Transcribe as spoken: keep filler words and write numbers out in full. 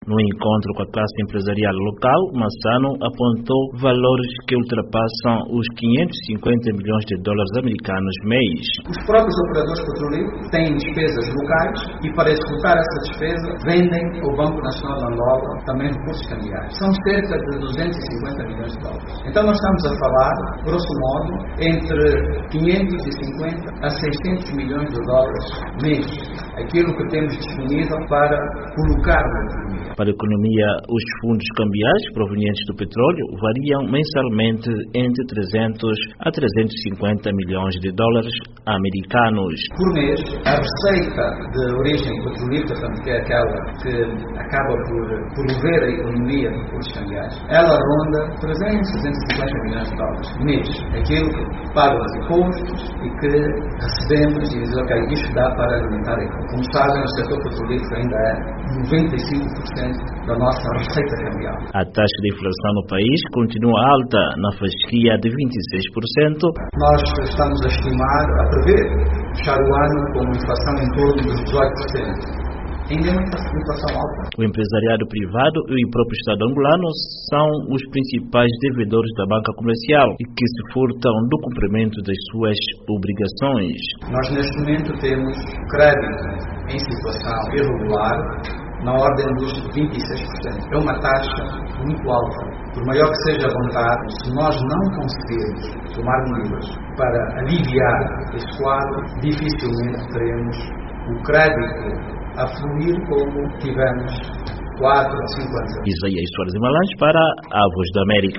No encontro com a classe empresarial local, Massano apontou valores que ultrapassam os quinhentos e cinquenta milhões de dólares americanos mês. Os próprios operadores petrolíferos têm despesas locais e, para executar essa despesa, vendem ao Banco Nacional de Angola também recursos cambiais. São cerca de duzentos e cinquenta milhões de dólares. Então nós estamos a falar, grosso modo, entre quinhentos e cinquenta a seiscentos milhões de dólares mês. Aquilo que temos disponível para colocar na economia. Para a economia, os fundos cambiais provenientes do petróleo variam mensalmente entre trezentos a trezentos e cinquenta milhões de dólares americanos. Por mês, a receita de origem petrolífera, que é aquela que acaba por, por mover a economia de fundos cambiais, ela ronda trezentos, trezentos e cinquenta milhões de dólares mês. Aquilo que paga os impostos e que recebemos e diz, ok, isto dá para alimentar a economia. Como sabem, o setor petrolífero ainda é noventa e cinco por cento da nossa receita cambial. A taxa de inflação no país continua alta, na fasquia de vinte e seis por cento. Nós estamos a estimar, a prever, fechar o ano com uma inflação em torno dos dezoito por cento. Ainda é uma inflação alta. O empresariado privado e o próprio Estado angolano são os principais devedores da banca comercial e que se furtam do cumprimento das suas obrigações. Nós, neste momento, temos crédito em situação irregular na ordem dos vinte e seis por cento. É uma taxa muito alta. Por maior que seja a vontade, se nós não conseguirmos tomar medidas para aliviar esse quadro, dificilmente teremos o crédito a fluir como tivemos quatro ou cinco anos. Isaías Soares Malange para a Voz da América.